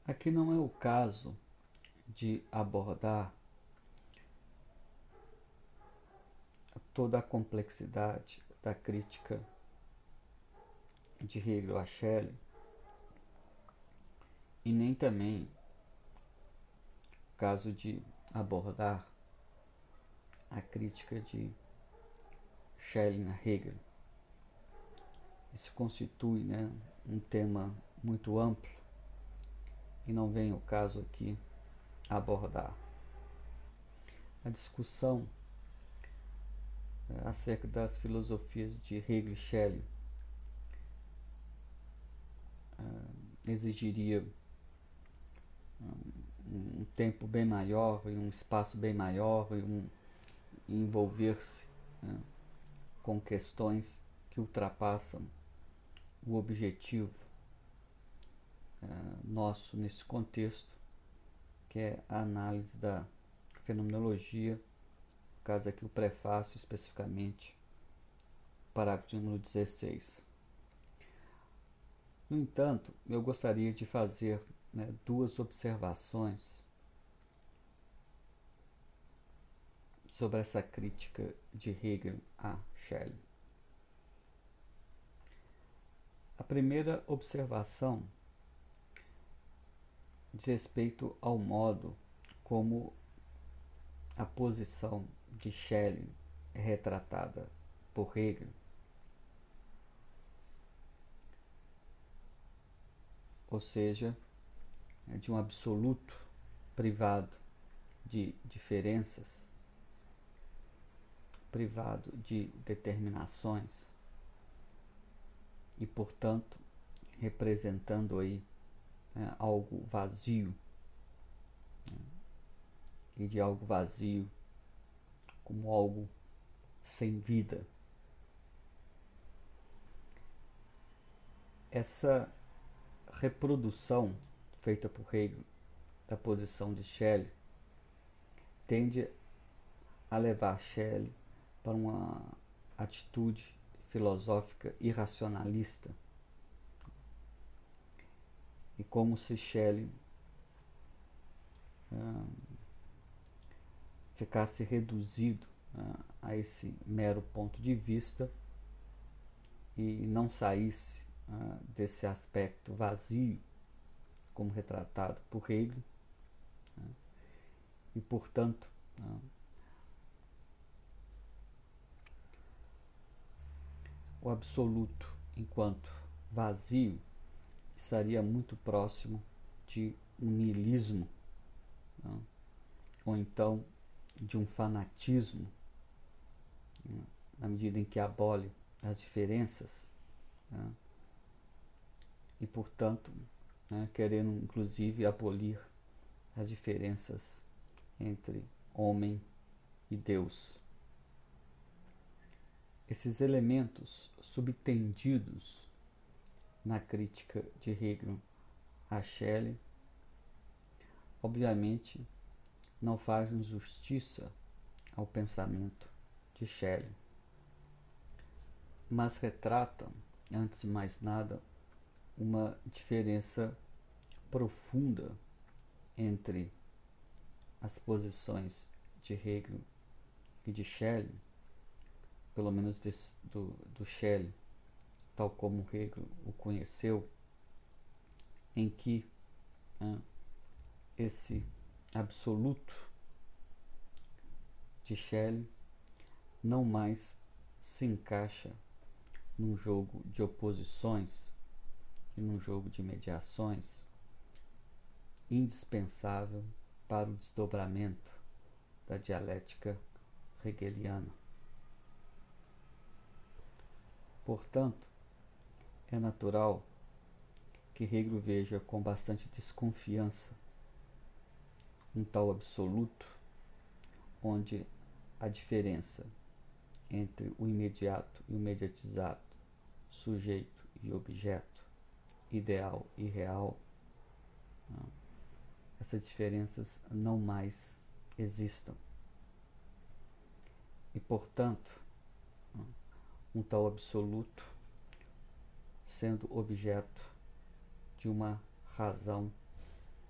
Aqui não é o caso de abordar toda a complexidade da crítica de Hegel a Schelling, e nem também o caso de abordar a crítica de Schelling a Hegel. Isso constitui, um tema muito amplo e não vem o caso aqui abordar. A discussão acerca das filosofias de Hegel e Schelling exigiria um tempo bem maior e um espaço bem maior e envolver-se com questões que ultrapassam o objetivo nosso nesse contexto, que é a análise da fenomenologia, no caso aqui o prefácio especificamente, parágrafo número 16. No entanto, eu gostaria de fazer duas observações sobre essa crítica de Hegel a Schelling. A primeira observação diz respeito ao modo como a posição de Schelling é retratada por Hegel, ou seja, de um absoluto privado de diferenças, privado de determinações e, portanto, representando aí algo vazio, e de algo vazio como algo sem vida. Essa reprodução feita por Hegel da posição de Schelling tende a levar Schelling para uma atitude filosófica irracionalista, e como se Schelling ficasse reduzido a esse mero ponto de vista e não saísse desse aspecto vazio, como retratado por Hegel, e portanto o absoluto enquanto vazio estaria muito próximo de um niilismo, ou então de um fanatismo, na medida em que abole as diferenças, e portanto querendo inclusive abolir as diferenças entre homem e Deus. Esses elementos subtendidos na crítica de Hegel a Schelling obviamente não fazem justiça ao pensamento de Schelling, mas retratam, antes de mais nada, uma diferença profunda entre as posições de Hegel e de Schelling, pelo menos do Schelling, tal como Hegel o conheceu, em que esse absoluto de Schelling não mais se encaixa num jogo de oposições e num jogo de mediações indispensável para o desdobramento da dialética hegeliana. Portanto, é natural que Hegel veja com bastante desconfiança um tal absoluto onde a diferença entre o imediato e o mediatizado, sujeito e objeto, ideal e real, essas diferenças não mais existam. E, portanto, um tal absoluto sendo objeto de uma razão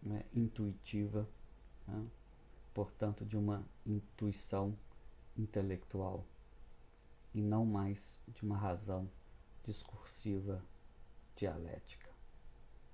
né, intuitiva, né, portanto de uma intuição intelectual e não mais de uma razão discursiva dialética.